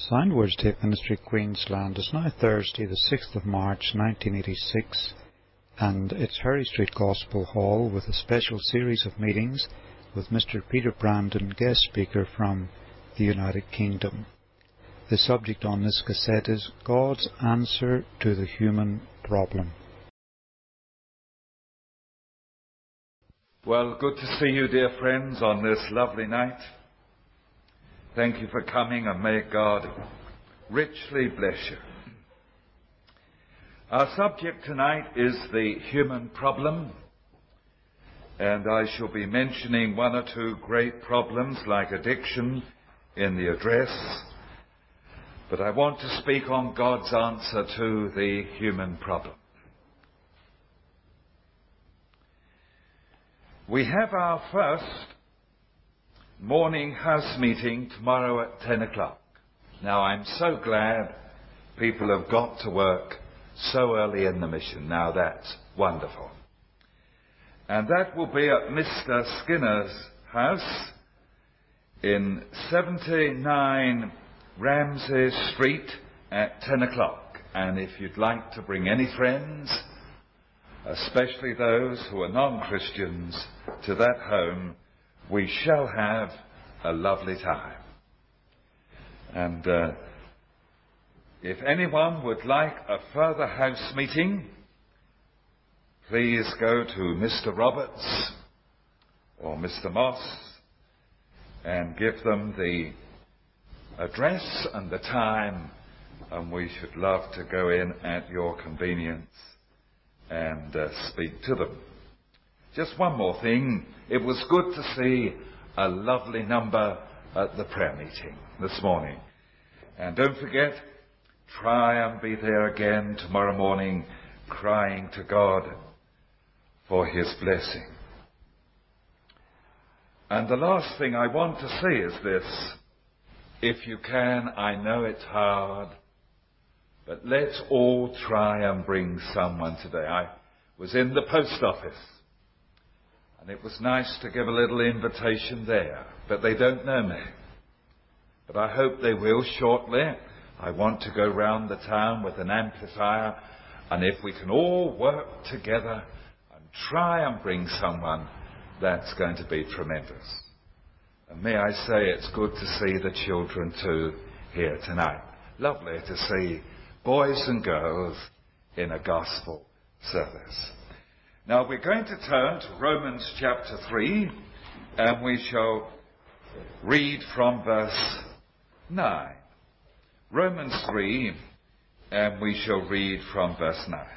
Sound Words Tape Ministry, Queensland. It's now Thursday, the 6th of March 1986, and it's Harry Street Gospel Hall with a special series of meetings with Mr. Peter Brandon, guest speaker from the United Kingdom. The subject on this cassette is God's Answer to the Human Problem. Well, good to see you, dear friends, on this lovely night. Thank you for coming, and may God richly bless you. Our subject tonight is the human problem, and I shall be mentioning one or two great problems like addiction in the address, but I want to speak on God's answer to the human problem. We have our first morning house meeting tomorrow at 10 o'clock. Now, I'm so glad people have got to work so early in the mission. Now, that's wonderful. And that will be at Mr. Skinner's house in 79 Ramsay Street at 10 o'clock. And if you'd like to bring any friends, especially those who are non-Christians, to that home, we shall have a lovely time. And if anyone would like a further house meeting, please go to Mr. Roberts or Mr. Moss and give them the address and the time, and we should love to go in at your convenience and speak to them. Just one more thing. It was good to see a lovely number at the prayer meeting this morning. And don't forget, try and be there again tomorrow morning, crying to God for His blessing. And the last thing I want to say is this. If you can, I know it's hard, but let's all try and bring someone today. I was in the post office, and it was nice to give a little invitation there, but they don't know me. But I hope they will shortly. I want to go round the town with an amplifier, and if we can all work together and try and bring someone, that's going to be tremendous. And may I say, it's good to see the children too here tonight. Lovely to see boys and girls in a gospel service. Now we're going to turn to Romans chapter 3, and we shall read from verse 9. Romans 3, and we shall read from verse 9.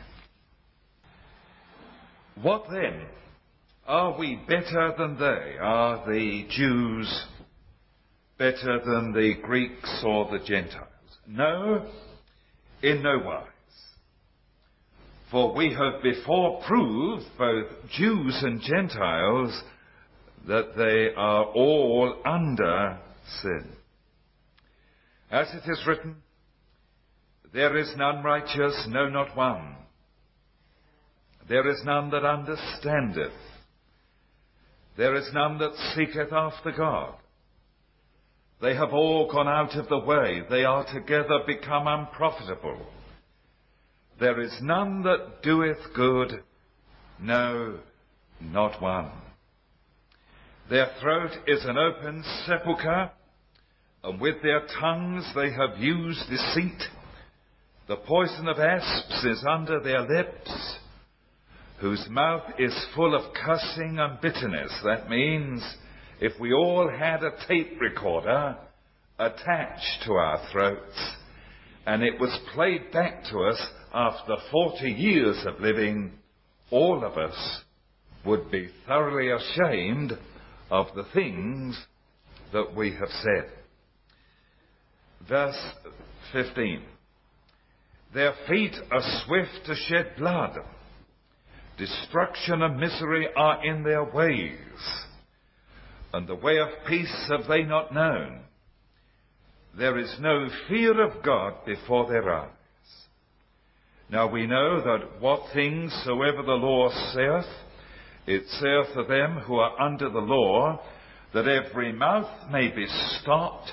What then? Are we better than they? Are the Jews better than the Greeks or the Gentiles? No, in no wise. For we have before proved, both Jews and Gentiles, that they are all under sin. As it is written, there is none righteous, no, not one. There is none that understandeth. There is none that seeketh after God. They have all gone out of the way. They are together become unprofitable. There is none that doeth good, no, not one. Their throat is an open sepulchre, and with their tongues they have used deceit. The poison of asps is under their lips, whose mouth is full of cussing and bitterness. That means if we all had a tape recorder attached to our throats, and it was played back to us after 40 years of living, all of us would be thoroughly ashamed of the things that we have said. Verse 15. Their feet are swift to shed blood. Destruction and misery are in their ways, and the way of peace have they not known. There is no fear of God before their eyes. Now we know that what things soever the law saith, it saith to them who are under the law, that every mouth may be stopped,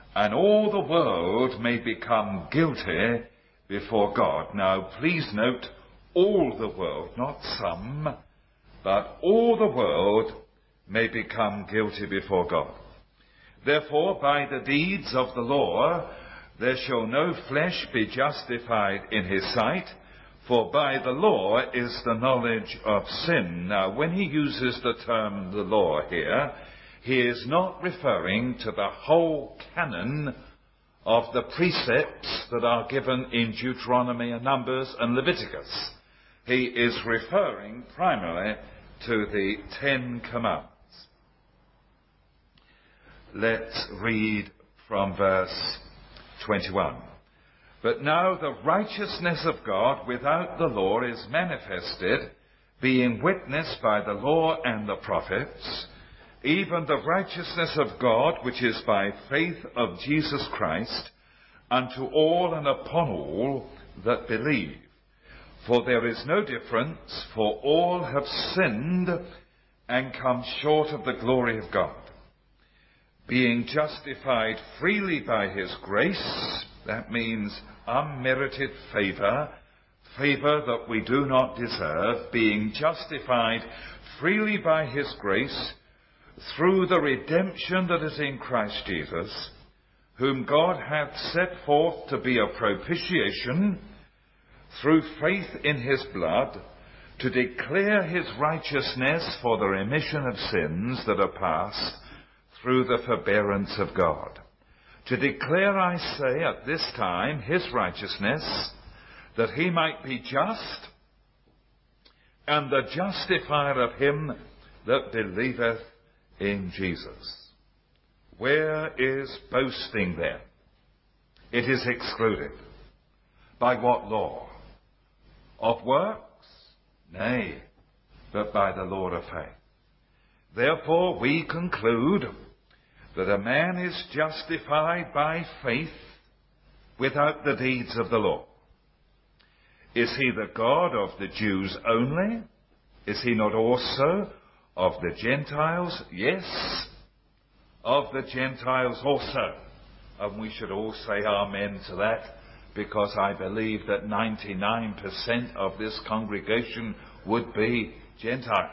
and all the world may become guilty before God. Now, please note, all the world, not some, but all the world may become guilty before God. Therefore, by the deeds of the law, there shall no flesh be justified in his sight, for by the law is the knowledge of sin. Now, when he uses the term the law here, he is not referring to the whole canon of the precepts that are given in Deuteronomy and Numbers and Leviticus. He is referring primarily to the Ten Commandments. Let's read from verse 21. But now the righteousness of God without the law is manifested, being witnessed by the law and the prophets, even the righteousness of God which is by faith of Jesus Christ, unto all and upon all that believe. For there is no difference, for all have sinned and come short of the glory of God. Being justified freely by his grace, that means unmerited favour, favour that we do not deserve, being justified freely by his grace, through the redemption that is in Christ Jesus, whom God hath set forth to be a propitiation through faith in his blood, to declare his righteousness for the remission of sins that are past through the forbearance of God. To declare, I say, at this time his righteousness, that he might be just and the justifier of him that believeth in Jesus. Where is boasting then? It is excluded. By what law? Of works? Nay, but by the law of faith. Therefore we conclude that a man is justified by faith without the deeds of the law. Is he the God of the Jews only? Is he not also of the Gentiles? Yes, of the Gentiles also. And we should all say amen to that, because I believe that 99% of this congregation would be Gentiles.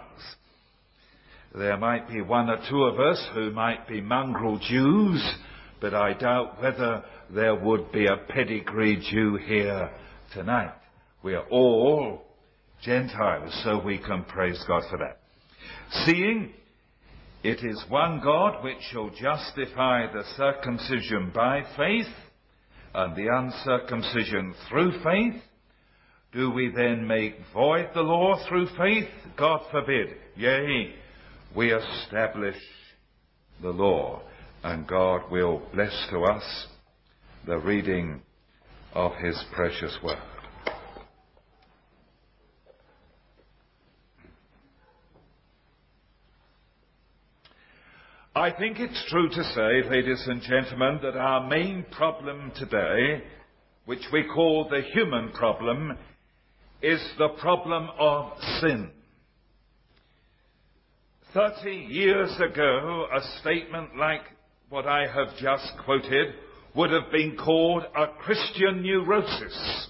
There might be one or two of us who might be mongrel Jews, but I doubt whether there would be a pedigree Jew here tonight. We are all Gentiles, so we can praise God for that. Seeing it is one God which shall justify the circumcision by faith and the uncircumcision through faith, do we then make void the law through faith? God forbid. Yea, we establish the law, and God will bless to us the reading of his precious word. I think it's true to say, ladies and gentlemen, that our main problem today, which we call the human problem, is the problem of sin. 30 years ago, a statement like what I have just quoted would have been called a Christian neurosis.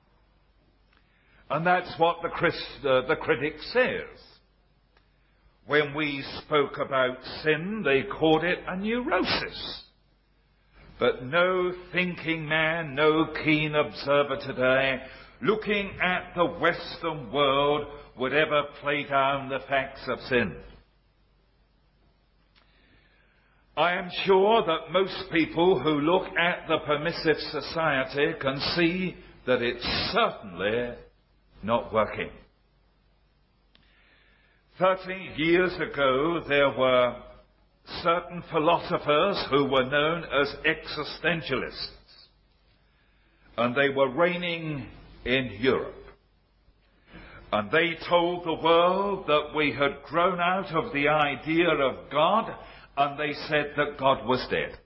And that's what the critic says. When we spoke about sin, they called it a neurosis. But no thinking man, no keen observer today, looking at the Western world, would ever play down the facts of sin. I am sure that most people who look at the permissive society can see that it's certainly not working. 30 years ago, there were certain philosophers who were known as existentialists, and they were reigning in Europe. And they told the world that we had grown out of the idea of God, and they said that God was dead.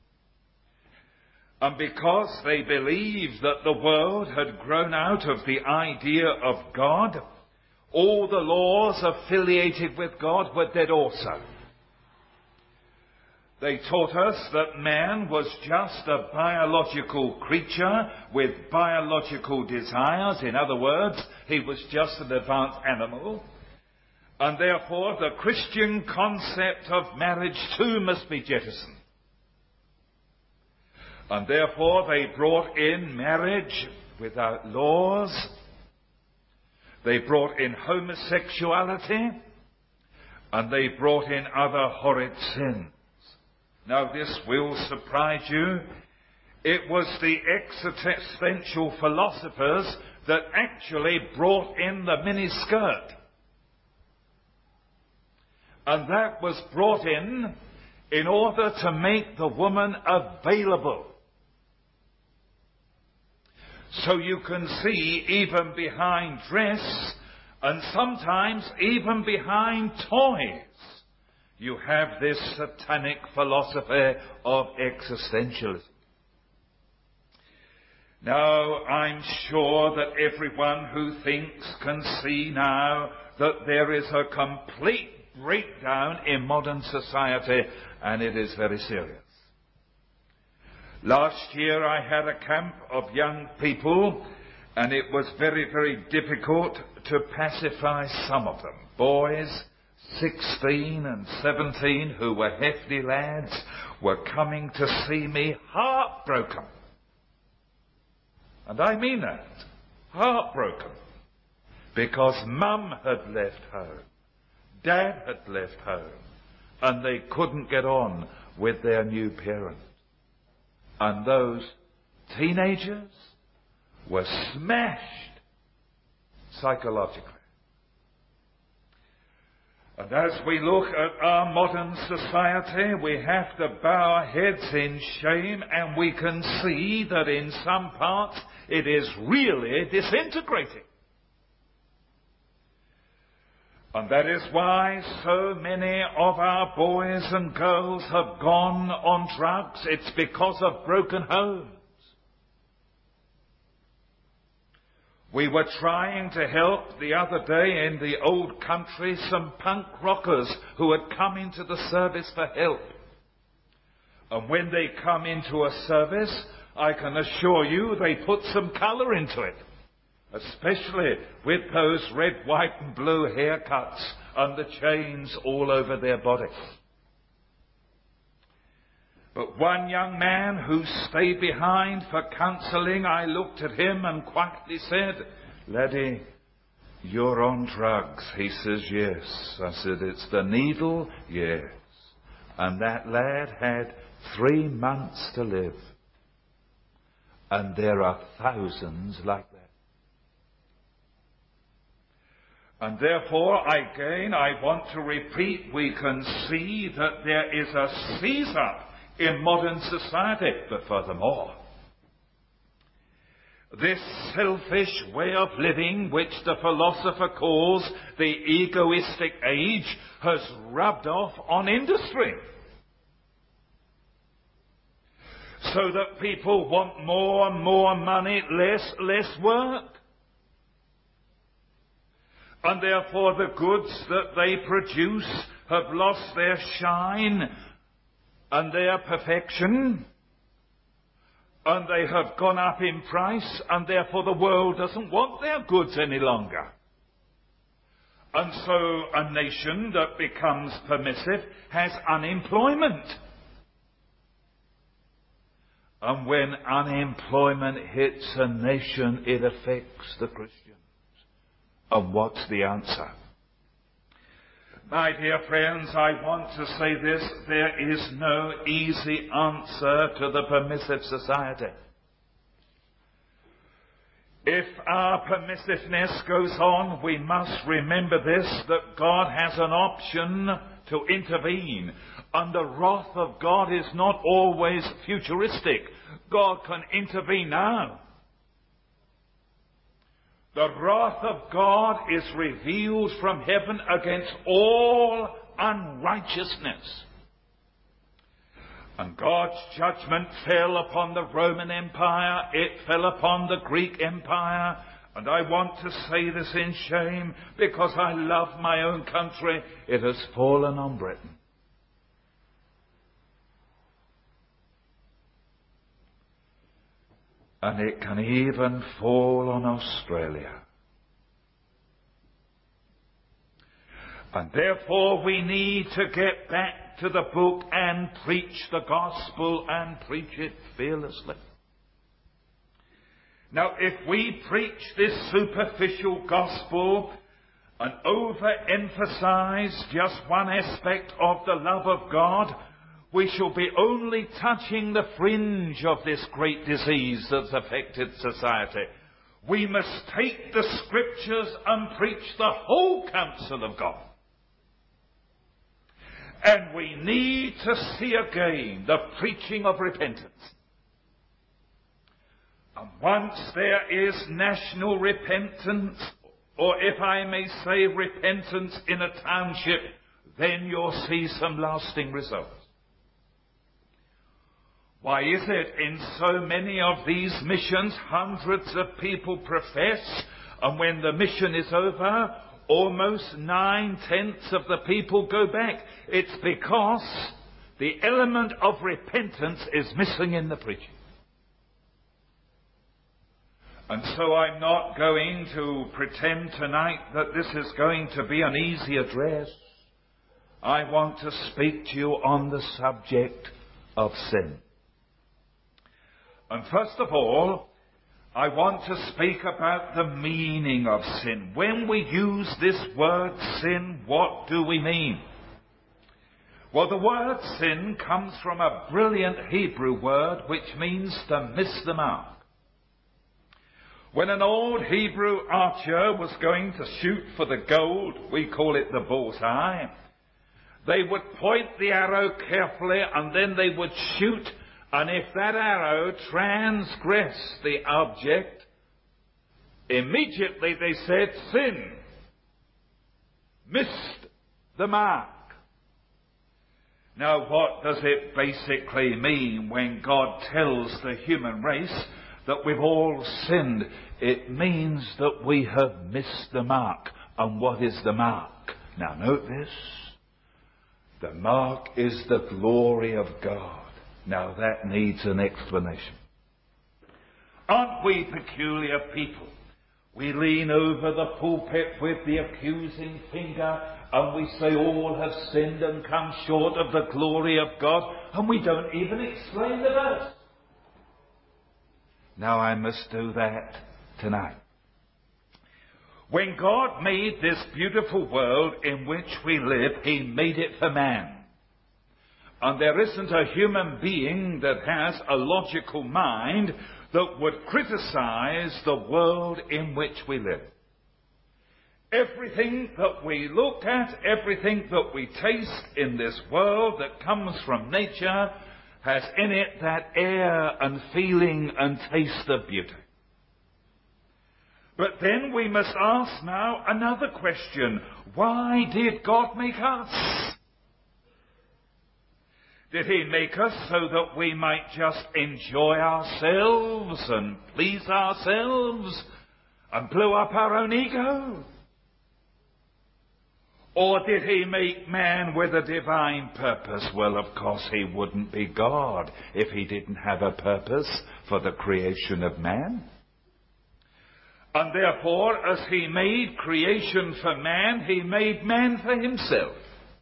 And because they believed that the world had grown out of the idea of God, all the laws affiliated with God were dead also. They taught us that man was just a biological creature with biological desires. In other words, he was just an advanced animal. And therefore, the Christian concept of marriage too must be jettisoned. And therefore, they brought in marriage without laws. They brought in homosexuality. And they brought in other horrid sins. Now, this will surprise you. It was the existential philosophers that actually brought in the miniskirt. And that was brought in order to make the woman available. So you can see, even behind dress, and sometimes even behind toys, you have this satanic philosophy of existentialism. Now, I'm sure that everyone who thinks can see now that there is a complete breakdown in modern society, and it is very serious. Last year I had a camp of young people, and it was very, very difficult to pacify some of them. Boys, 16 and 17, who were hefty lads, were coming to see me heartbroken. And I mean that. Heartbroken. Because Mum had left home. Dad had left home. And they couldn't get on with their new parent. And those teenagers were smashed psychologically. And as we look at our modern society, we have to bow our heads in shame, and we can see that in some parts it is really disintegrating. And that is why so many of our boys and girls have gone on drugs. It's because of broken homes. We were trying to help the other day in the old country some punk rockers who had come into the service for help. And when they come into a service, I can assure you they put some colour into it. Especially with those red, white and blue haircuts and the chains all over their body. But one young man who stayed behind for counselling, I looked at him and quietly said, "Laddie, you're on drugs." He says, "Yes." I said, "It's the needle?" "Yes." And that lad had 3 months to live. And there are thousands like that. And therefore, again, I want to repeat, we can see that there is a seize-up in modern society. But furthermore, this selfish way of living, which the philosopher calls the egoistic age, has rubbed off on industry. So that people want more and more money, less work. And therefore the goods that they produce have lost their shine and their perfection. And they have gone up in price, and therefore the world doesn't want their goods any longer. And so a nation that becomes permissive has unemployment. And when unemployment hits a nation, it affects the Christians. And what's the answer? My dear friends, I want to say this. There is no easy answer to the permissive society. If our permissiveness goes on, we must remember this, that God has an option to intervene. And the wrath of God is not always futuristic. God can intervene now. The wrath of God is revealed from heaven against all unrighteousness. And God's judgment fell upon the Roman Empire. It fell upon the Greek Empire. And I want to say this in shame because I love my own country. It has fallen on Britain. And it can even fall on Australia. And therefore we need to get back to the book and preach the gospel and preach it fearlessly. Now, if we preach this superficial gospel and overemphasize just one aspect of the love of God, we shall be only touching the fringe of this great disease that's affected society. We must take the scriptures and preach the whole counsel of God. And we need to see again the preaching of repentance. And once there is national repentance, or if I may say repentance in a township, then you'll see some lasting results. Why is it in so many of these missions hundreds of people profess, and when the mission is over, almost 9/10 of the people go back? It's because the element of repentance is missing in the preaching. And so I'm not going to pretend tonight that this is going to be an easy address. I want to speak to you on the subject of sin. And first of all, I want to speak about the meaning of sin. When we use this word sin, what do we mean? Well, the word sin comes from a brilliant Hebrew word which means to miss the mark. When an old Hebrew archer was going to shoot for the gold, we call it the bullseye, they would point the arrow carefully and then they would shoot. And if that arrow transgressed the object, immediately they said, sin, missed the mark. Now, what does it basically mean when God tells the human race that we've all sinned? It means that we have missed the mark. And what is the mark? Now, note this. The mark is the glory of God. Now that needs an explanation. Aren't we peculiar people? We lean over the pulpit with the accusing finger and we say all have sinned and come short of the glory of God, and we don't even explain the verse. Now I must do that tonight. When God made this beautiful world in which we live, He made it for man. And there isn't a human being that has a logical mind that would criticize the world in which we live. Everything that we look at, everything that we taste in this world that comes from nature has in it that air and feeling and taste of beauty. But then we must ask now another question. Why did God make us? Did He make us so that we might just enjoy ourselves and please ourselves and blow up our own ego? Or did He make man with a divine purpose? Well, of course He wouldn't be God if He didn't have a purpose for the creation of man. And therefore, as He made creation for man, He made man for Himself.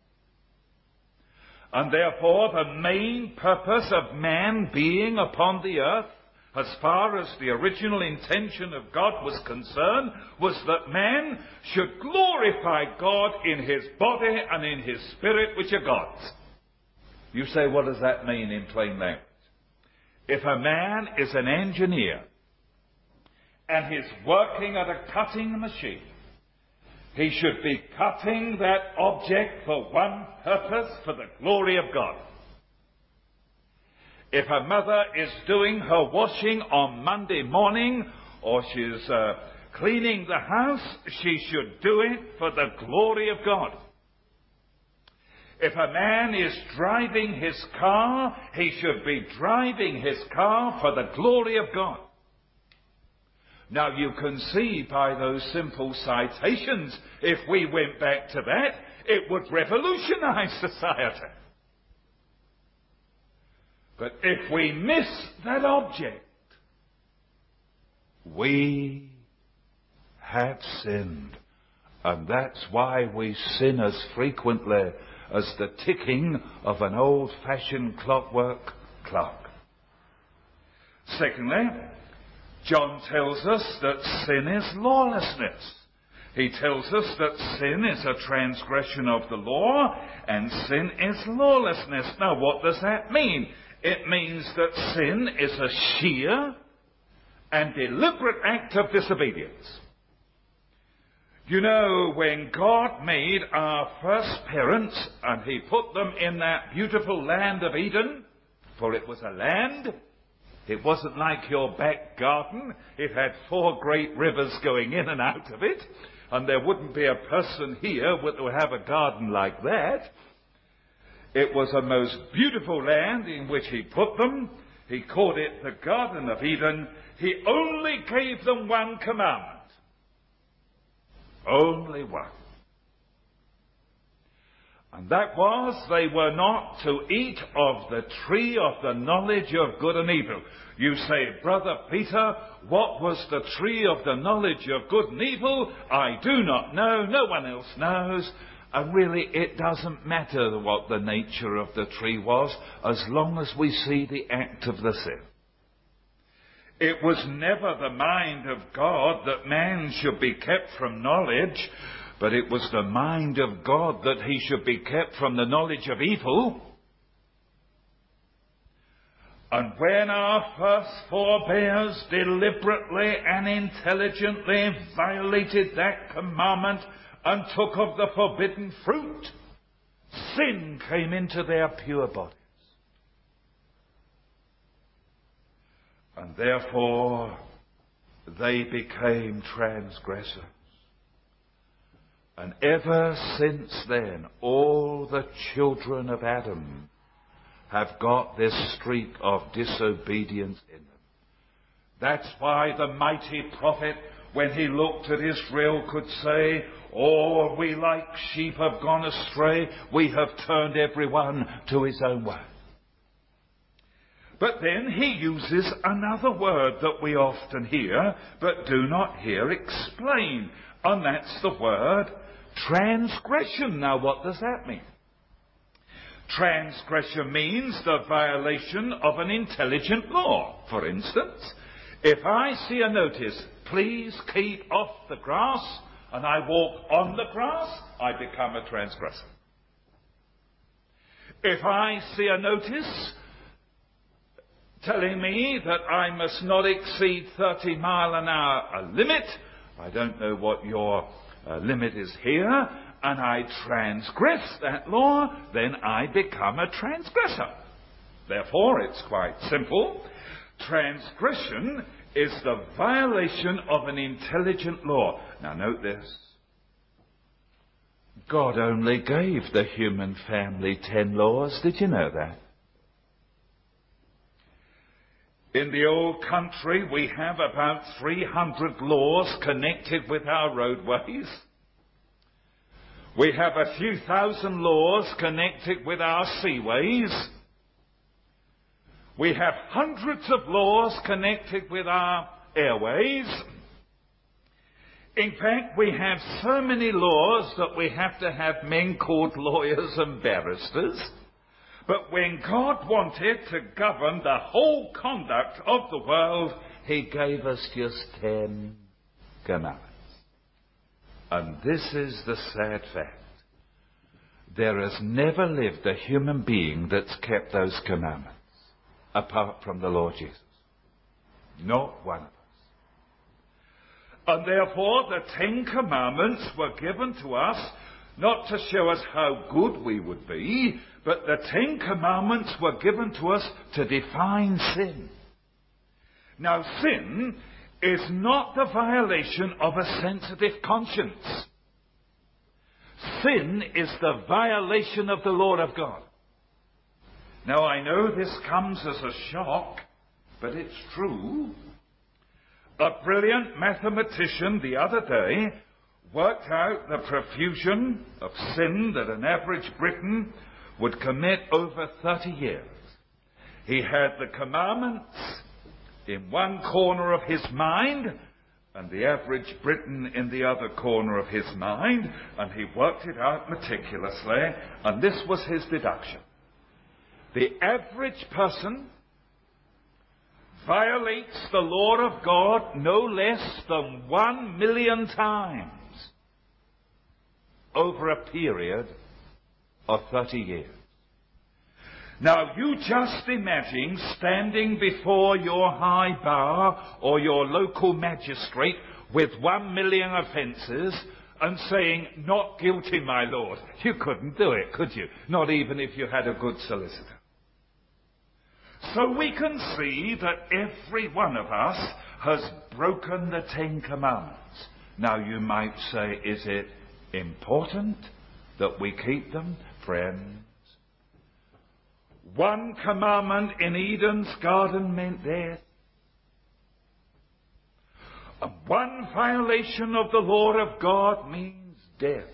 And therefore, the main purpose of man being upon the earth, as far as the original intention of God was concerned, was that man should glorify God in his body and in his spirit, which are God's. You say, what does that mean in plain language? If a man is an engineer and he's working at a cutting machine, he should be cutting that object for one purpose, for the glory of God. If a mother is doing her washing on Monday morning, or she's cleaning the house, she should do it for the glory of God. If a man is driving his car, he should be driving his car for the glory of God. Now you can see by those simple citations, if we went back to that, it would revolutionize society. But if we miss that object, We have sinned. And that's why we sin as frequently as the ticking of an old-fashioned clockwork clock. Secondly, John tells us that sin is lawlessness. He tells us that sin is a transgression of the law and sin is lawlessness. Now, what does that mean? It means that sin is a sheer and deliberate act of disobedience. You know, when God made our first parents and he put them in that beautiful land of Eden, for it was a land, it wasn't like your back garden. It had 4 great rivers going in and out of it, and there wouldn't be a person here that would have a garden like that. It was a most beautiful land in which he put them. He called it the Garden of Eden. He only gave them one commandment. Only one. And that was, they were not to eat of the tree of the knowledge of good and evil. You say, Brother Peter, what was the tree of the knowledge of good and evil? I do not know. No one else knows. And really, it doesn't matter what the nature of the tree was, as long as we see the act of the sin. It was never the mind of God that man should be kept from knowledge, but it was the mind of God that he should be kept from the knowledge of evil. And when our first forebears deliberately and intelligently violated that commandment and took of the forbidden fruit, sin came into their pure bodies. And therefore, they became transgressors. And ever since then, all the children of Adam have got this streak of disobedience in them. That's why the mighty prophet, when he looked at Israel, could say, "All we like sheep have gone astray. We have turned everyone to his own way." But then he uses another word that we often hear, but do not hear explained. And that's the word transgression. Now, what does that mean? Transgression means the violation of an intelligent law. For instance, if I see a notice, please keep off the grass, and I walk on the grass, I become a transgressor. If I see a notice telling me that I must not exceed 30 mile an hour limit, I don't know what your limit is here, and I transgress that law, then I become a transgressor. Therefore, it's quite simple. Transgression is the violation of an intelligent law. Now note this. God only gave the human family 10 laws. Did you know that? In the old country, we have about 300 laws connected with our roadways. We have a few thousand laws connected with our seaways. We have hundreds of laws connected with our airways. In fact, we have so many laws that we have to have men called lawyers and barristers. But when God wanted to govern the whole conduct of the world, he gave us just 10 commandments. And this is the sad fact. There has never lived a human being that's kept those commandments apart from the Lord Jesus. Not one of us. And therefore the 10 commandments were given to us not to show us how good we would be, but the 10 commandments were given to us to define sin. Now, sin is not the violation of a sensitive conscience. Sin is the violation of the Lord of God. Now, I know this comes as a shock, but it's true. A brilliant mathematician the other day worked out the profusion of sin that an average Briton would commit over 30 years. He had the commandments in one corner of his mind and the average Briton in the other corner of his mind, and he worked it out meticulously, and this was his deduction. The average person violates the law of God no less than 1 million times over a period of 30 years. Now, you just imagine standing before your high bar or your local magistrate with 1 million offences and saying, "Not guilty, my lord." You couldn't do it, could you? Not even if you had a good solicitor. So we can see that every one of us has broken the 10 Commandments. Now, you might say, is it important that we keep them? Friends, one commandment in Eden's garden meant death. And one violation of the law of God means death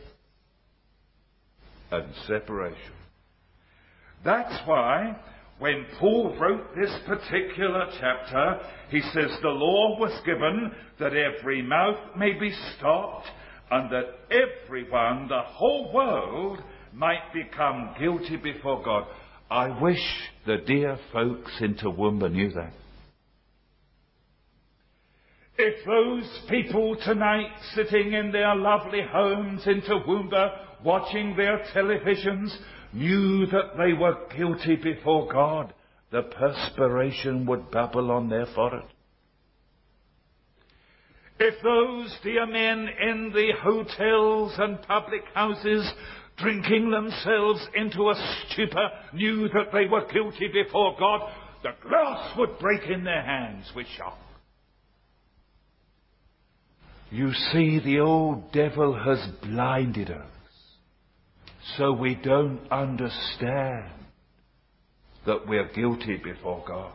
and separation. That's why when Paul wrote this particular chapter, he says the law was given that every mouth may be stopped and that everyone, the whole world, might become guilty before God. I wish the dear folks in Toowoomba knew that. If those people tonight sitting in their lovely homes in Toowoomba watching their televisions knew that they were guilty before God, the perspiration would bubble on their forehead. If those dear men in the hotels and public houses drinking themselves into a stupor knew that they were guilty before God, the glass would break in their hands with shock. You see, the old devil has blinded us so we don't understand that we're guilty before God.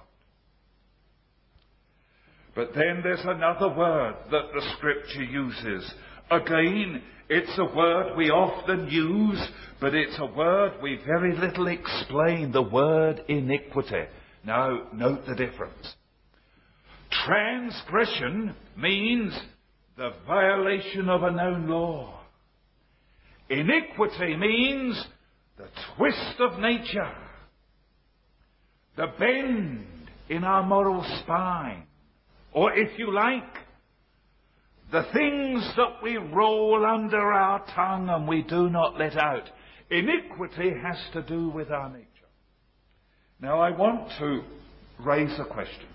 But then there's another word that the Scripture uses. Again, it's a word we often use, but it's a word we very little explain, the word iniquity. Now, note the difference. Transgression means the violation of a known law. Iniquity means the twist of nature, the bend in our moral spine, or if you like, the things that we roll under our tongue and we do not let out. Iniquity has to do with our nature. Now I want to raise a question.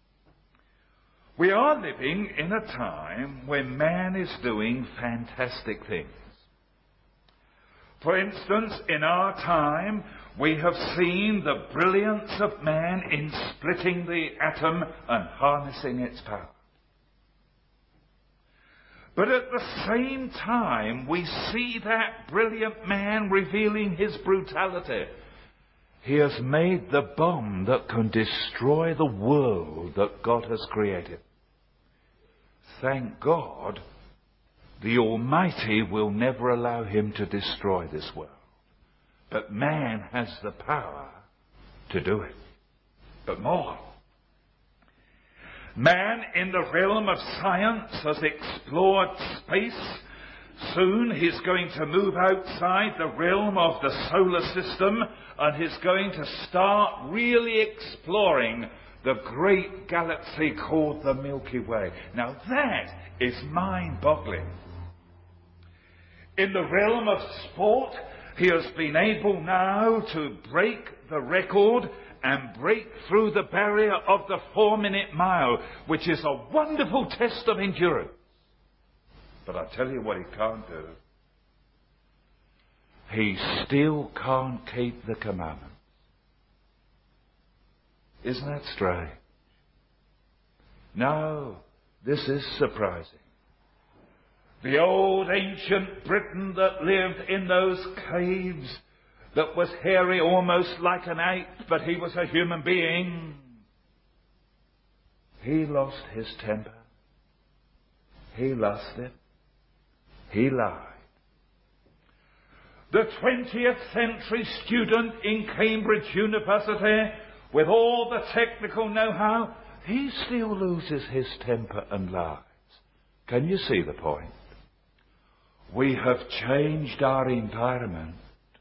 We are living in a time when man is doing fantastic things. For instance, in our time, we have seen the brilliance of man in splitting the atom and harnessing its power. But at the same time, we see that brilliant man revealing his brutality. He has made the bomb that can destroy the world that God has created. Thank God, the Almighty will never allow him to destroy this world. But man has the power to do it. But more. Man in the realm of science has explored space. Soon he's going to move outside the realm of the solar system and he's going to start really exploring the great galaxy called the Milky Way. Now that is mind-boggling. In the realm of sport, he has been able now to break the record and break through the barrier of the 4-minute mile, which is a wonderful test of endurance. But I tell you what he can't do. He still can't keep the commandments. Isn't that strange? No, this is surprising. The old ancient Briton that lived in those caves, that was hairy almost like an ape, but he was a human being. He lost his temper. He lost it. He lied. The 20th century student in Cambridge University, with all the technical know-how, he still loses his temper and lies. Can you see the point? We have changed our environment,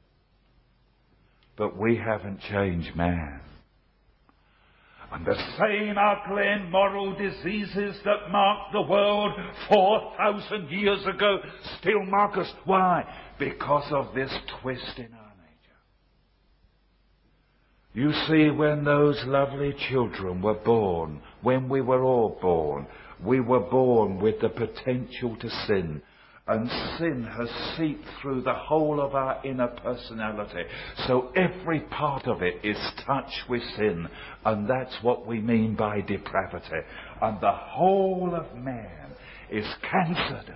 but we haven't changed man. And the same ugly and moral diseases that marked the world 4,000 years ago still mark us. Why? Because of this twist in our nature. You see, when those lovely children were born, when we were all born, we were born with the potential to sin. And sin has seeped through the whole of our inner personality. So every part of it is touched with sin. And that's what we mean by depravity. And the whole of man is cancered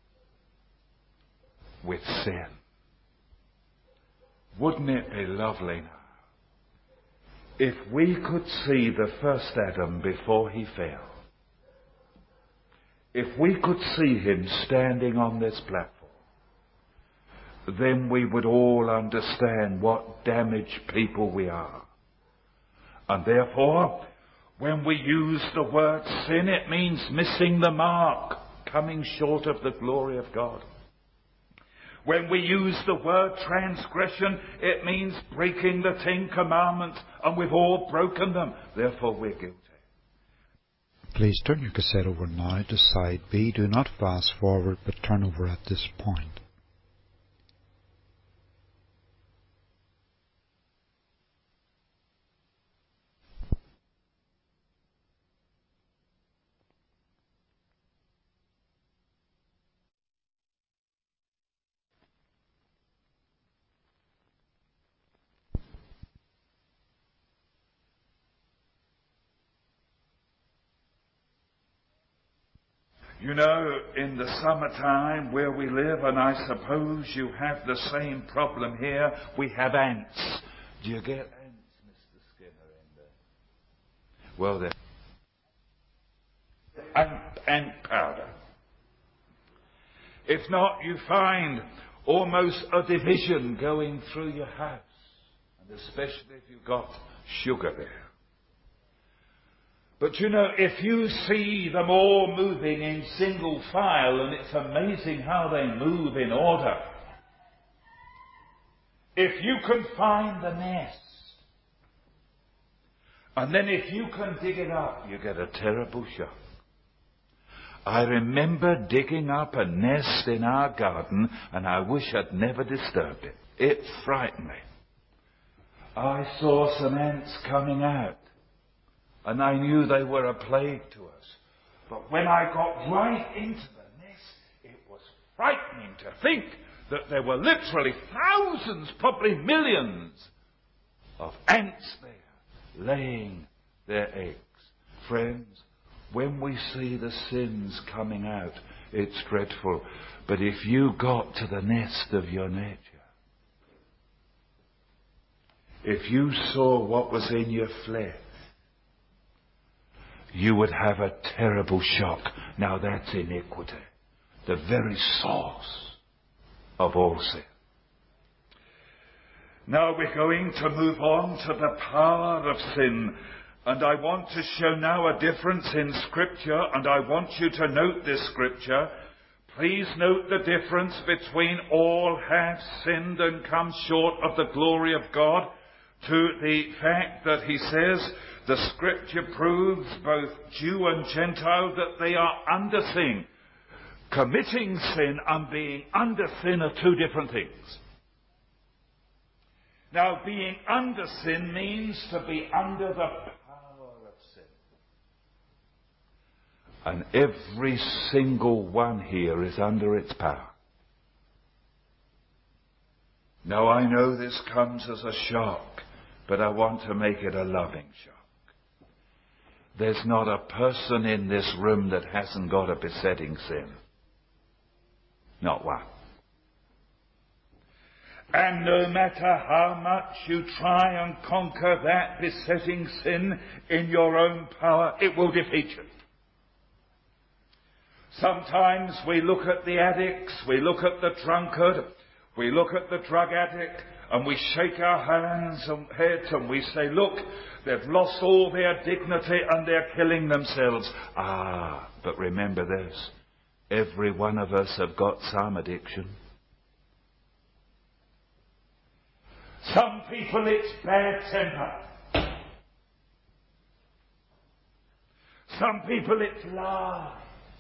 with sin. Wouldn't it be lovely now if we could see the first Adam before he fell? If we could see him standing on this platform, then we would all understand what damaged people we are. And therefore, when we use the word sin, it means missing the mark, coming short of the glory of God. When we use the word transgression, it means breaking the 10 Commandments, and we've all broken them. Therefore, we're guilty. Please turn your cassette over now to side B. Do not fast forward, but turn over at this point. You know, in the summertime where we live, and I suppose you have the same problem here, we have ants. Do you get ants, Mr. Skinner, in there? Well, then, ant powder. If not, you find almost a division going through your house, and especially if you've got sugar there. But you know, if you see them all moving in single file, and it's amazing how they move in order. If you can find the nest, and then if you can dig it up, you get a terrible shock. I remember digging up a nest in our garden, and I wish I'd never disturbed it. It frightened me. I saw some ants coming out. And I knew they were a plague to us. But when I got right into the nest, it was frightening to think that there were literally thousands, probably millions, of ants there, laying their eggs. Friends, when we see the sins coming out, it's dreadful. But if you got to the nest of your nature, if you saw what was in your flesh, you would have a terrible shock. Now that's iniquity, the very source of all sin. Now we're going to move on to the power of sin. And I want to show now a difference in Scripture, and I want you to note this Scripture. Please note the difference between all have sinned and come short of the glory of God, to the fact that he says, the Scripture proves both Jew and Gentile that they are under sin. Committing sin and being under sin are two different things. Now, being under sin means to be under the power of sin. And every single one here is under its power. Now, I know this comes as a shock, but I want to make it a loving shock. There's not a person in this room that hasn't got a besetting sin. Not one. And no matter how much you try and conquer that besetting sin in your own power, it will defeat you. Sometimes we look at the addicts, we look at the drunkard, we look at the drug addict, and we shake our hands and heads and we say, look, they've lost all their dignity and they're killing themselves. But remember this, every one of us have got some addiction. Some people it's bad temper. Some people it's lie.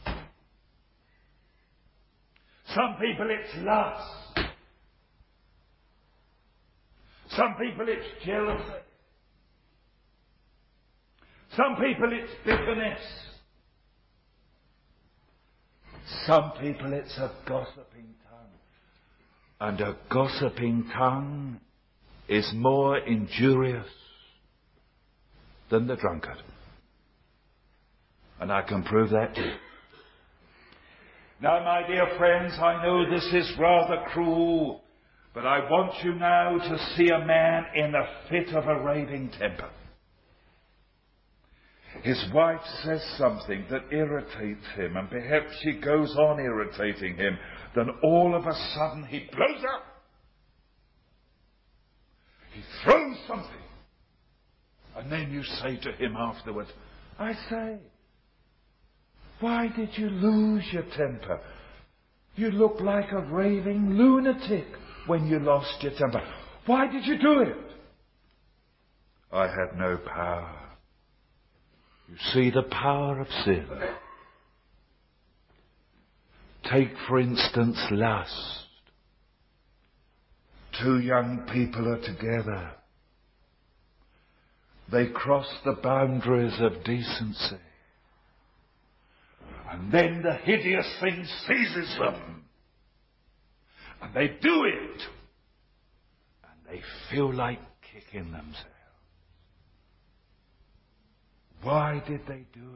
Some people it's lust. Some people it's jealousy. Some people it's bitterness. Some people it's a gossiping tongue. And a gossiping tongue is more injurious than the drunkard. And I can prove that to you. Now, my dear friends, I know this is rather cruel, but I want you now to see a man in a fit of a raving temper. His wife says something that irritates him, and perhaps she goes on irritating him. Then all of a sudden he blows up. He throws something. And then you say to him afterwards, I say, why did you lose your temper? You looked like a raving lunatic when you lost your temper. Why did you do it? I had no power. You see the power of sin. Take, for instance, lust. Two young people are together. They cross the boundaries of decency. And then the hideous thing seizes them. And they do it. And they feel like kicking themselves. Why did they do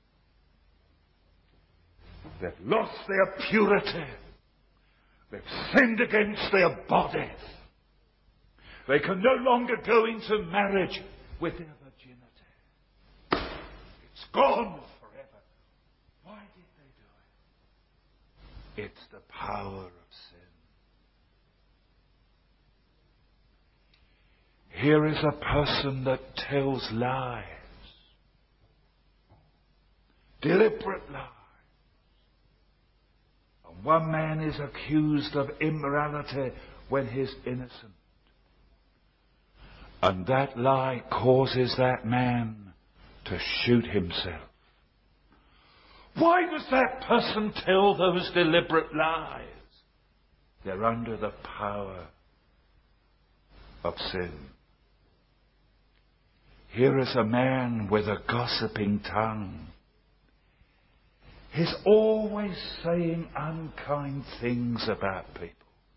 it? They've lost their purity. They've sinned against their bodies. They can no longer go into marriage with their virginity. It's gone forever. Why did they do it? It's the power of sin. Here is a person that tells lies. Deliberate lies. And one man is accused of immorality when he's innocent. And that lie causes that man to shoot himself. Why does that person tell those deliberate lies? They're under the power of sin. Here is a man with a gossiping tongue. He's always saying unkind things about people.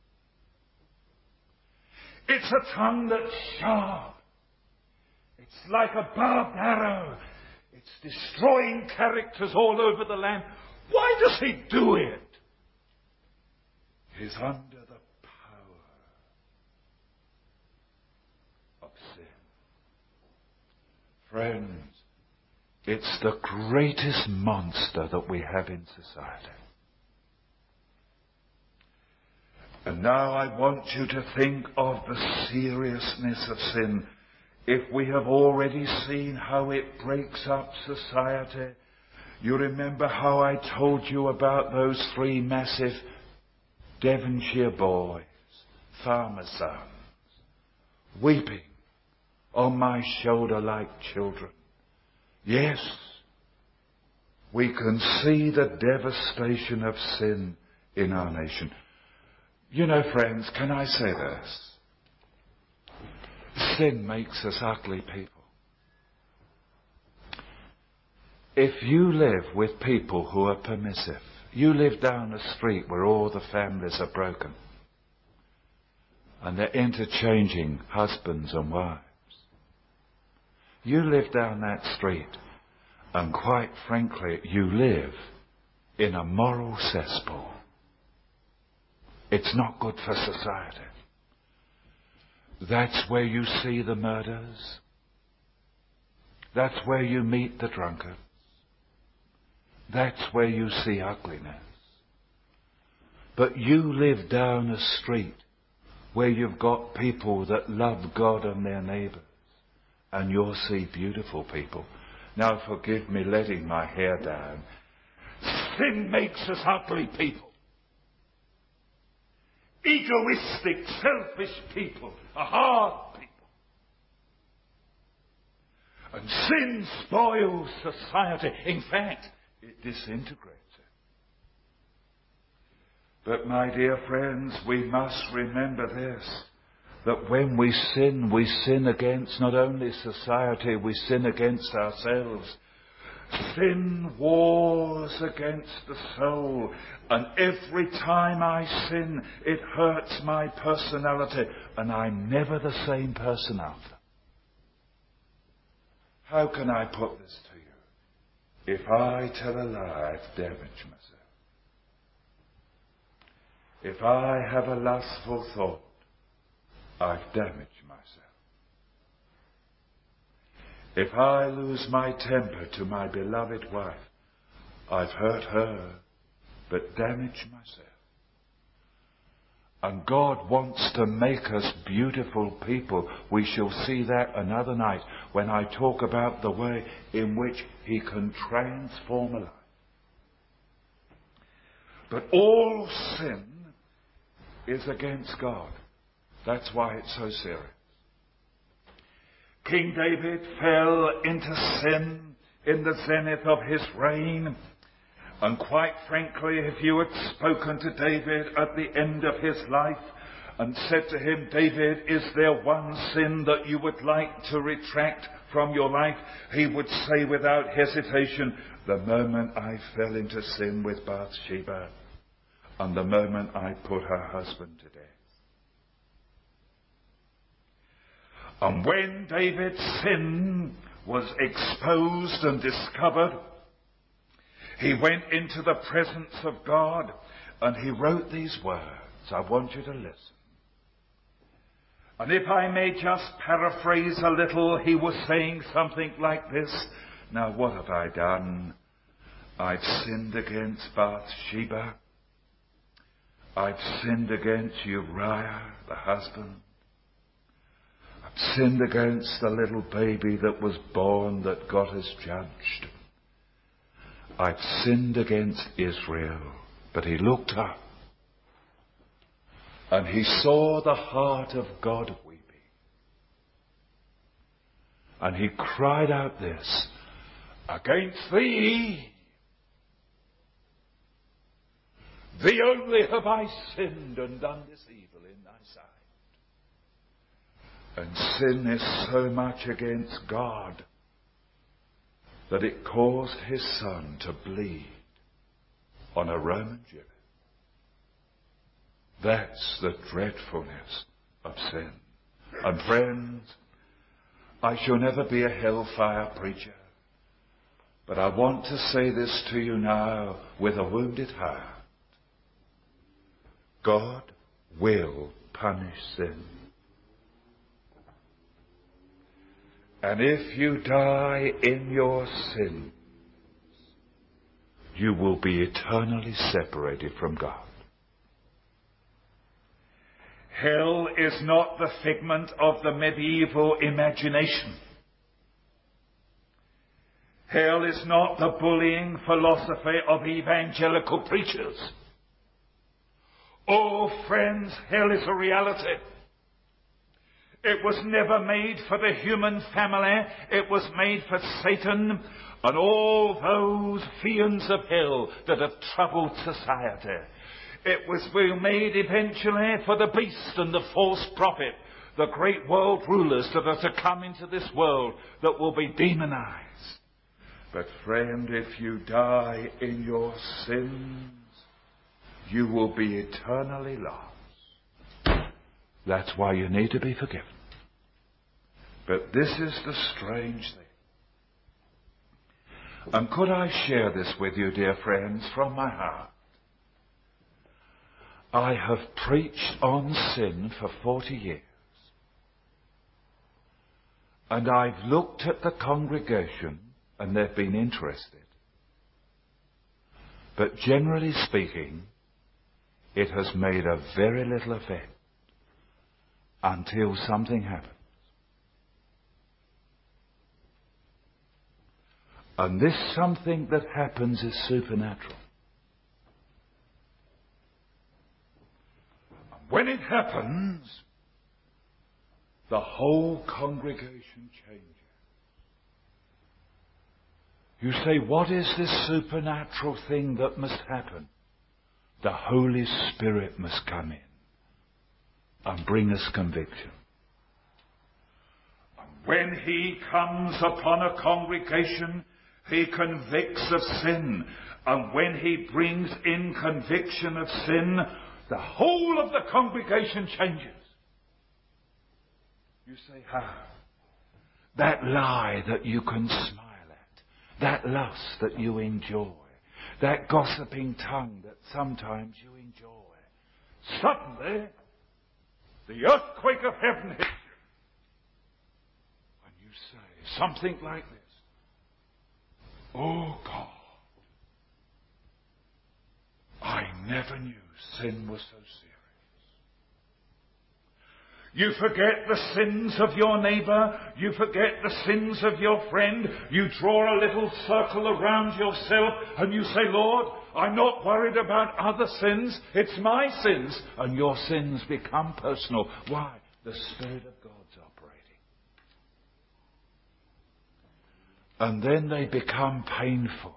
It's a tongue that's sharp. It's like a barbed arrow. It's destroying characters all over the land. Why does he do it? He's under the power of sin. Friends, it's the greatest monster that we have in society. And now I want you to think of the seriousness of sin. If we have already seen how it breaks up society, you remember how I told you about those three massive Devonshire boys, farmer sons, weeping on my shoulder like children. Yes, we can see the devastation of sin in our nation. You know, friends, can I say this? Sin makes us ugly people. If you live with people who are permissive, you live down a street where all the families are broken and they're interchanging husbands and wives. You live down that street and quite frankly, you live in a moral cesspool. It's not good for society. That's where you see the murders. That's where you meet the drunkards. That's where you see ugliness. But you live down a street where you've got people that love God and their neighbours, and you'll see beautiful people. Now forgive me letting my hair down. Sin makes us ugly people. Egoistic, selfish people, a hard people. And sin spoils society. In fact, it disintegrates it. But my dear friends, we must remember this, that when we sin against not only society, we sin against ourselves. Sin wars against the soul, and every time I sin, it hurts my personality, and I'm never the same person after. How can I put this to you? If I tell a lie, I've damaged myself. If I have a lustful thought, I've damaged myself. If I lose my temper to my beloved wife, I've hurt her, but damaged myself. And God wants to make us beautiful people. We shall see that another night when I talk about the way in which He can transform a life. But all sin is against God. That's why it's so serious. King David fell into sin in the zenith of his reign. And quite frankly, if you had spoken to David at the end of his life and said to him, David, is there one sin that you would like to retract from your life? He would say without hesitation, the moment I fell into sin with Bathsheba, and the moment I put her husband to death. And when David's sin was exposed and discovered, he went into the presence of God and he wrote these words. I want you to listen. And if I may just paraphrase a little, he was saying something like this. Now what have I done? I've sinned against Bathsheba. I've sinned against Uriah, the husband. I've sinned against the little baby that was born that God has judged. I've sinned against Israel. But he looked up and he saw the heart of God weeping. And he cried out this, against thee only have I sinned and done this evil in thy sight. And sin is so much against God that it caused his son to bleed on a Roman gibbet. That's the dreadfulness of sin. And friends, I shall never be a hellfire preacher, but I want to say this to you now with a wounded heart. God will punish sin. And if you die in your sins, you will be eternally separated from God. Hell is not the figment of the medieval imagination. Hell is not the bullying philosophy of evangelical preachers. Oh, friends, hell is a reality. It was never made for the human family. It was made for Satan and all those fiends of hell that have troubled society. It was made eventually for the beast and the false prophet, the great world rulers that are to come into this world that will be demonized. But friend, if you die in your sins, you will be eternally lost. That's why you need to be forgiven. But this is the strange thing. And could I share this with you, dear friends, from my heart? I have preached on sin for 40 years. And I've looked at the congregation and they've been interested. But generally speaking, it has made a very little effect. until something happens. And this something that happens is supernatural. And when it happens, the whole congregation changes. You say, what is this supernatural thing that must happen? The Holy Spirit must come in and bring us conviction. And when He comes upon a congregation, He convicts of sin. And when He brings in conviction of sin, the whole of the congregation changes. You say, how? That lie that you can smile at, that lust that you enjoy, that gossiping tongue that sometimes you enjoy. Suddenly, the earthquake of heaven hits you. And you say something like this. Oh God, I never knew sin was so serious. You forget the sins of your neighbour. You forget the sins of your friend. You draw a little circle around yourself and you say, Lord, I'm not worried about other sins. It's my sins. And your sins become personal. Why? The Spirit of God's operating. And then they become painful.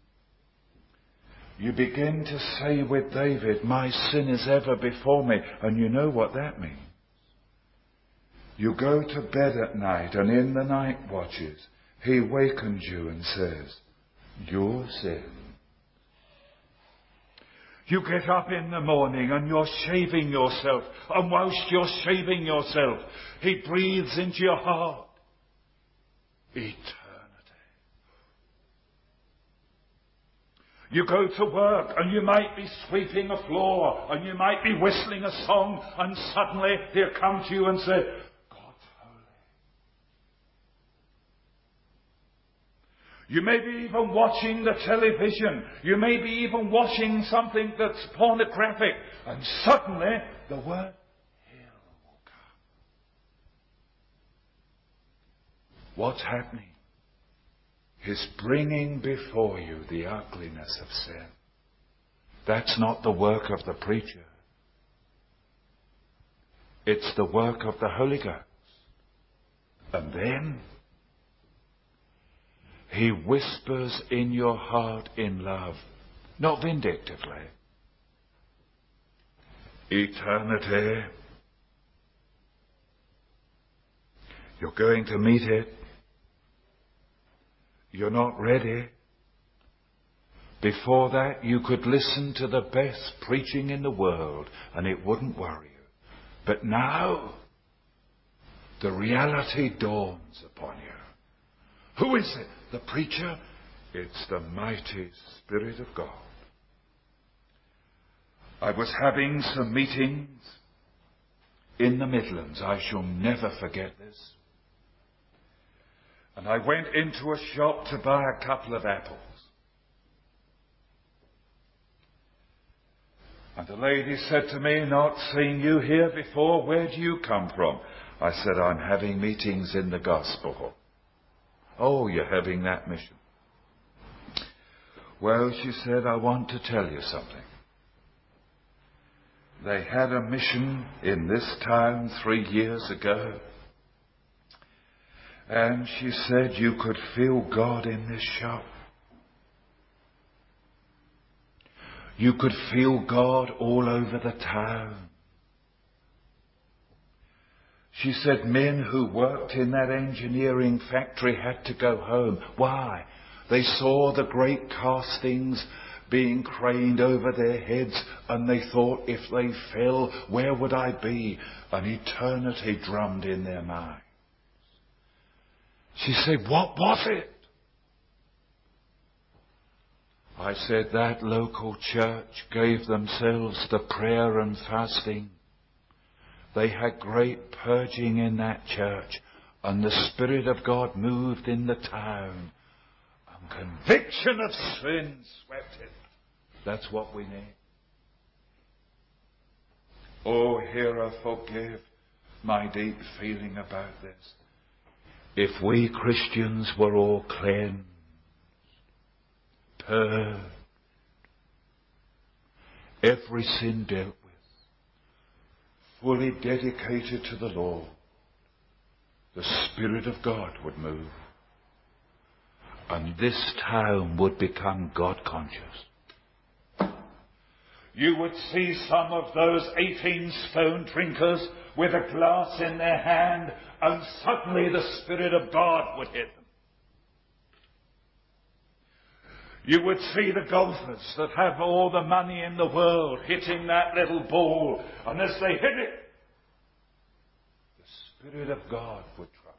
You begin to say with David, my sin is ever before me. And you know what that means. You go to bed at night, and in the night watches, He wakens you and says, your sin. You get up in the morning and you're shaving yourself, and whilst you're shaving yourself, He breathes into your heart eternity. You go to work and you might be sweeping a floor and you might be whistling a song, and suddenly He'll come to you and say, you may be even watching the television. You may be even watching something that's pornographic. And suddenly, the word hell will come. What's happening? He's bringing before you the ugliness of sin. That's not the work of the preacher. It's the work of the Holy Ghost. And then He whispers in your heart in love, not vindictively. Eternity. You're going to meet it. You're not ready. Before that, you could listen to the best preaching in the world and it wouldn't worry you. But now, the reality dawns upon you. Who is it? The preacher? It's the mighty Spirit of God. I was having some meetings in the Midlands. I shall never forget this. And I went into a shop to buy a couple of apples. And the lady said to me, not seen you here before, where do you come from? I said, I'm having meetings in the Gospel Hall. Oh, you're having that mission. Well, she said, I want to tell you something. They had a mission in this town 3 years ago. And she said, you could feel God in this shop. You could feel God all over the town. She said men who worked in that engineering factory had to go home. Why? They saw the great castings being craned over their heads and they thought, if they fell, where would I be? And eternity drummed in their minds. She said, what was it? I said, that local church gave themselves to prayer and fasting. They had great purging in that church, and the Spirit of God moved in the town, and conviction of sin swept it. That's what we need. Oh, hear her forgive. my deep feeling about this. If we Christians were all cleansed, purged, every sin dealt with, fully dedicated to the Lord, the Spirit of God would move. And this town would become God-conscious. You would see some of those 18-stone drinkers with a glass in their hand, and suddenly the Spirit of God would hit them. You would see the golfers that have all the money in the world hitting that little ball, and as they hit it, the Spirit of God would trouble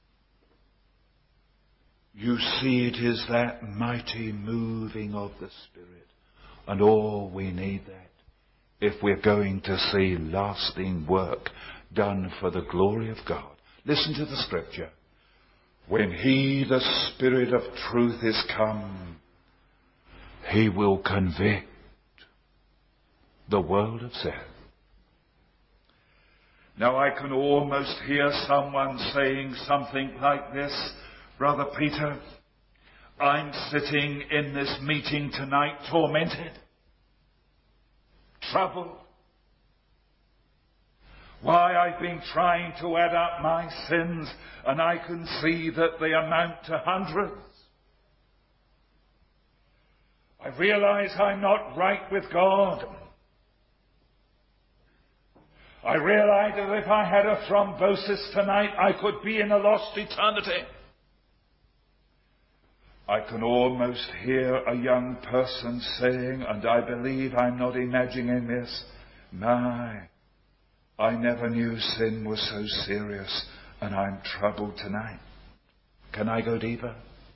them. You see, it is that mighty moving of the Spirit, and all we need that if we're going to see lasting work done for the glory of God. Listen to the scripture. When He, the Spirit of truth, is come, He will convict the world of sin. Now I can almost hear someone saying something like this, Brother Peter, I'm sitting in this meeting tonight tormented, troubled. Why, I've been trying to add up my sins, and I can see that they amount to hundreds. I realize I'm not right with God. I realize that if I had a thrombosis tonight, I could be in a lost eternity. I can almost hear a young person saying, and I believe I'm not imagining this, my, I never knew sin was so serious, and I'm troubled tonight. Can I go deeper?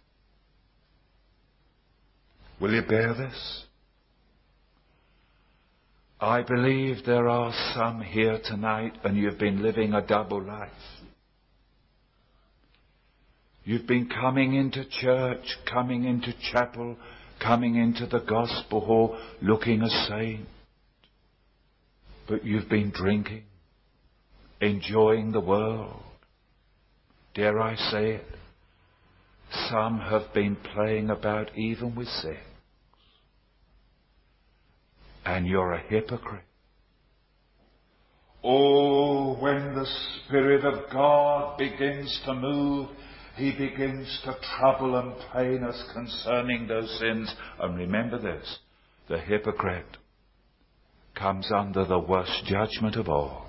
Will you bear this? I believe there are some here tonight, and you've been living a double life. You've been coming into church, coming into chapel, coming into the gospel hall, looking a saint. But you've been drinking, enjoying the world. Dare I say it? Some have been playing about even with sex. And you're a hypocrite. Oh, when the Spirit of God begins to move, He begins to trouble and pain us concerning those sins. And remember this, the hypocrite comes under the worst judgment of all.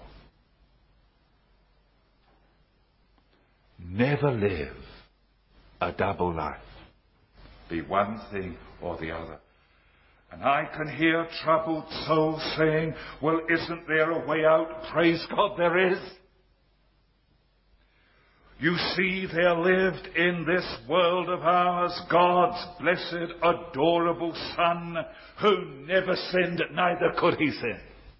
Never live a double life. Be one thing or the other. And I can hear troubled souls saying, well, isn't there a way out? Praise God, there is. You see, there lived in this world of ours God's blessed, adorable Son, who never sinned, neither could He sin.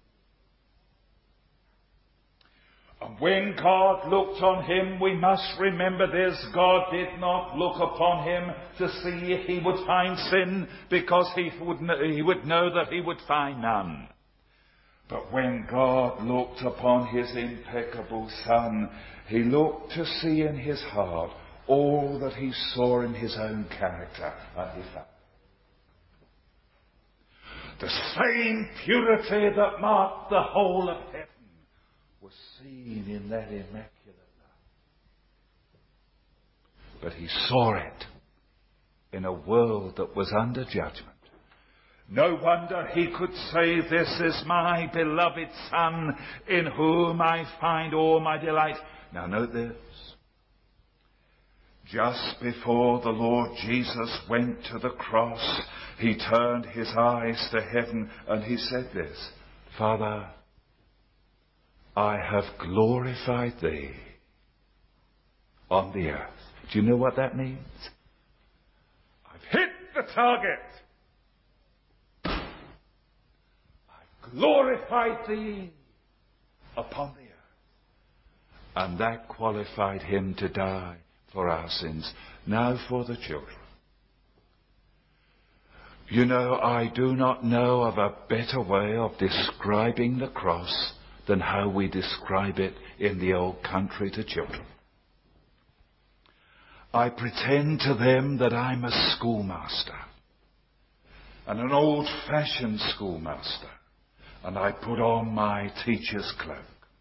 And when God looked on Him, we must remember this, God did not look upon Him to see if He would find sin, because He would know that He would find none. But when God looked upon His impeccable Son, He looked to see in His heart all that He saw in His own character, and He found the same purity that marked the whole of heaven was seen in that immaculate love. But He saw it in a world that was under judgment. No wonder He could say, this is my beloved Son, in whom I find all my delight. Now note this. Just before the Lord Jesus went to the cross, He turned His eyes to heaven and He said this, Father, I have glorified Thee on the earth. Do you know what that means? I've hit the target. Glorified Thee upon the earth. And that qualified Him to die for our sins. Now for the children. You know, I do not know of a better way of describing the cross than how we describe it in the old country to children. I pretend to them that I'm a schoolmaster, and an old-fashioned schoolmaster, and I put on my teacher's cloak.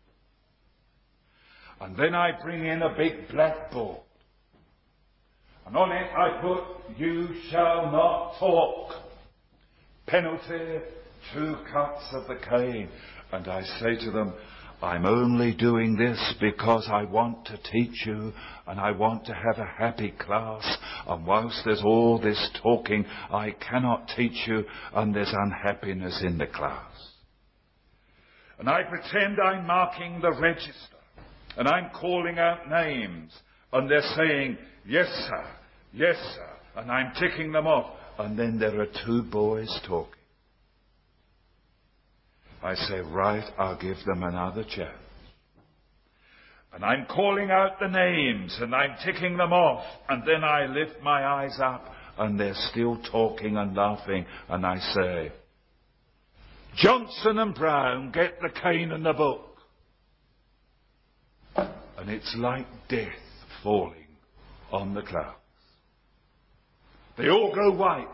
And then I bring in a big blackboard, and on it I put, "You shall not talk. Penalty, 2 cuts of the cane." And I say to them, I'm only doing this because I want to teach you, and I want to have a happy class. And whilst there's all this talking, I cannot teach you, and there's unhappiness in the class. And I pretend I'm marking the register, and I'm calling out names, and they're saying, "Yes, sir, yes, sir," and I'm ticking them off. And then there are 2 boys talking. I say, right, I'll give them another chance. And I'm calling out the names, and I'm ticking them off, and then I lift my eyes up, and they're still talking and laughing, and I say, "Johnson and Brown, get the cane and the book." And it's like death falling on the clouds. They all go white,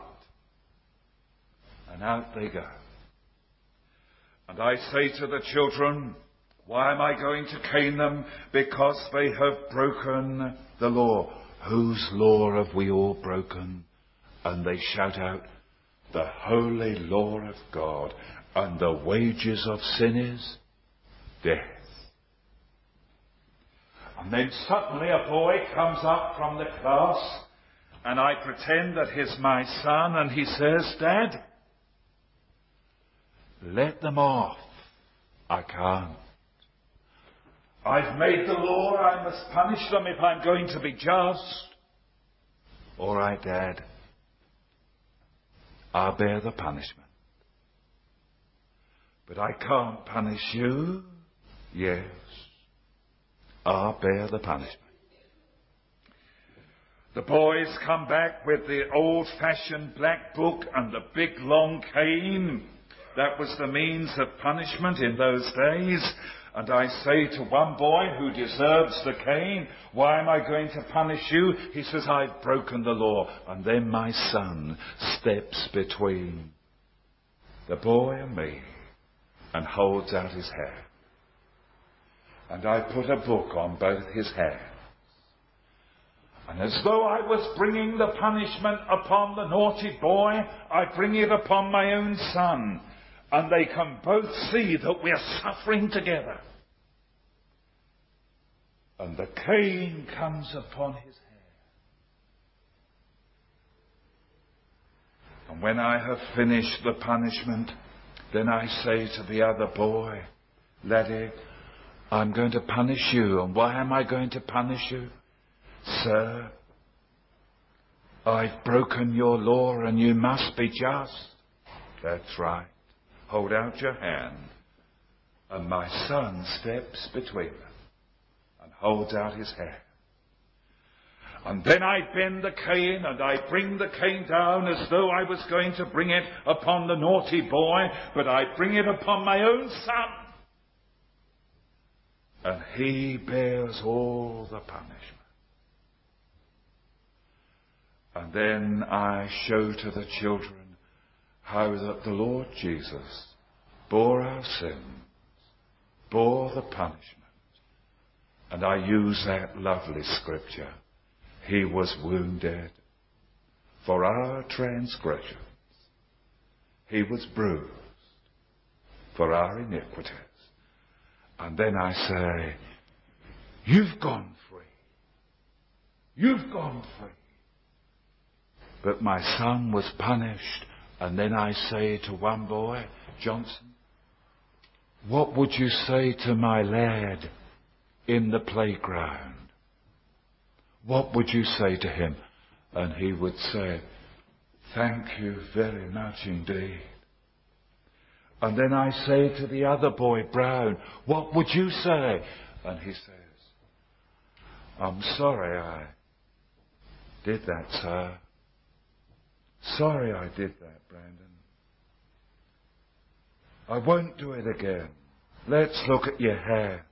and out they go. And I say to the children, why am I going to cane them? Because they have broken the law. Whose law have we all broken? And they shout out, the holy law of God, and the wages of sin is death. And then suddenly a boy comes up from the class, and I pretend that he's my son, and he says, "Dad, let them off." I can't. I've made the law, I must punish them if I'm going to be just. All right, Dad, I'll bear the punishment. But I can't punish you. Yes, I'll bear the punishment. The boys come back with the old-fashioned black book and the big long cane. That was the means of punishment in those days. And I say to one boy who deserves the cane, "Why am I going to punish you?" He says, "I've broken the law." And then my son steps between the boy and me and holds out his hand. And I put a book on both his hands. And as though I was bringing the punishment upon the naughty boy, I bring it upon my own son. And they can both see that we are suffering together. And the cane comes upon his head. And when I have finished the punishment, then I say to the other boy, "Laddie, I'm going to punish you." And why am I going to punish you? "Sir, I've broken your law and you must be just." "That's right. Hold out your hand." And my son steps between them and holds out his hand. And then I bend the cane and I bring the cane down as though I was going to bring it upon the naughty boy, but I bring it upon my own son. And he bears all the punishment. And then I show to the children how that the Lord Jesus bore our sins, bore the punishment. And I use that lovely scripture. He was wounded for our transgressions. He was bruised for our iniquities. And then I say, you've gone free. You've gone free. But my son was punished. And then I say to one boy, "Johnson, what would you say to my lad in the playground? What would you say to him?" And he would say, "Thank you very much indeed." And then I say to the other boy, Brown, "What would you say?" And he says, "I'm sorry I did that, sir. Sorry I did that, Brandon. I won't do it again." Let's look at your hair.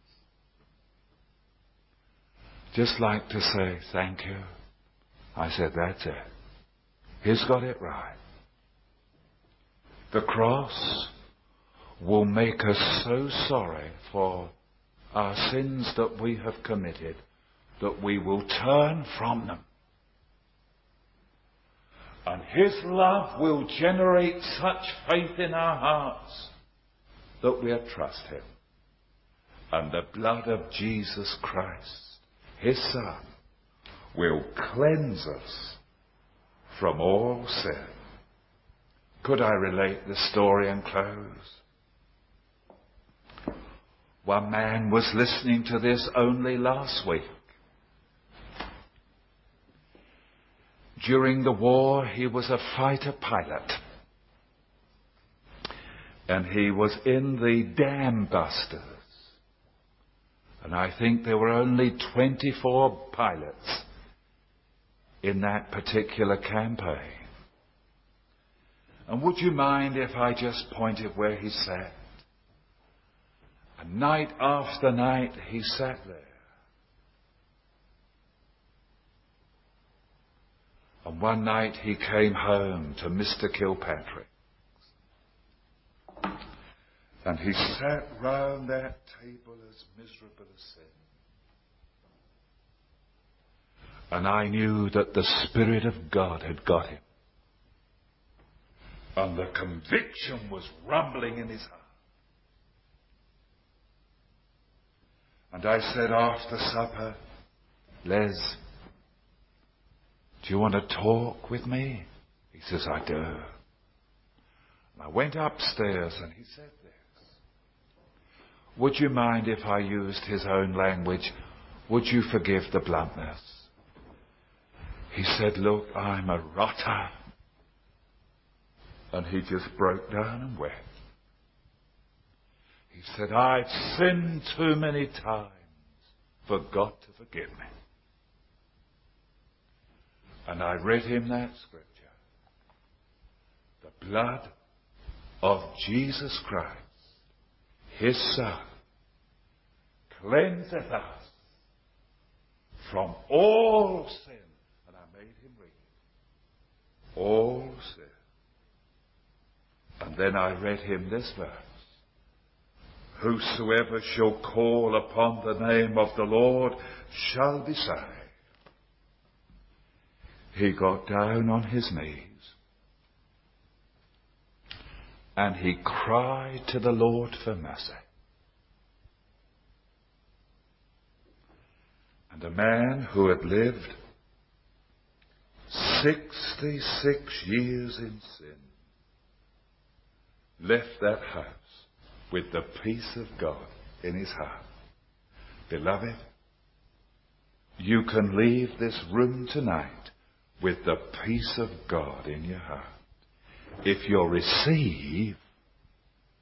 Just like to say thank you. I said, that's it. He's got it right. The cross will make us so sorry for our sins that we have committed that we will turn from them. And His love will generate such faith in our hearts that we'll trust Him. And the blood of Jesus Christ, His Son, will cleanse us from all sin. Could I relate the story and close? One man was listening to this only last week. During the war, he was a fighter pilot. And he was in the Dam Busters. And I think there were only 24 pilots in that particular campaign. And would you mind if I just pointed where he sat? And night after night he sat there. And one night he came home to Mr. Kilpatrick. And he sat round that table as miserable as sin. And I knew that the Spirit of God had got him. And the conviction was rumbling in his heart. And I said after supper, Les, do you want to talk with me? He says, I do. And I went upstairs and he said this. Would you mind if I used his own language? Would you forgive the bluntness? He said, look, I'm a rotter. And he just broke down and wept. He said, I've sinned too many times for God to forgive me. And I read him that scripture. The blood of Jesus Christ, His Son, cleanseth us from all sin. And I made him read it. All sin. And then I read him this verse. Whosoever shall call upon the name of the Lord shall be saved. He got down on his knees and he cried to the Lord for mercy. And a man who had lived 66 years in sin left that house with the peace of God in his heart. Beloved, you can leave this room tonight with the peace of God in your heart if you'll receive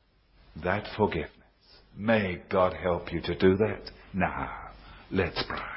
that forgiveness. May God help you to do that. Now, let's pray.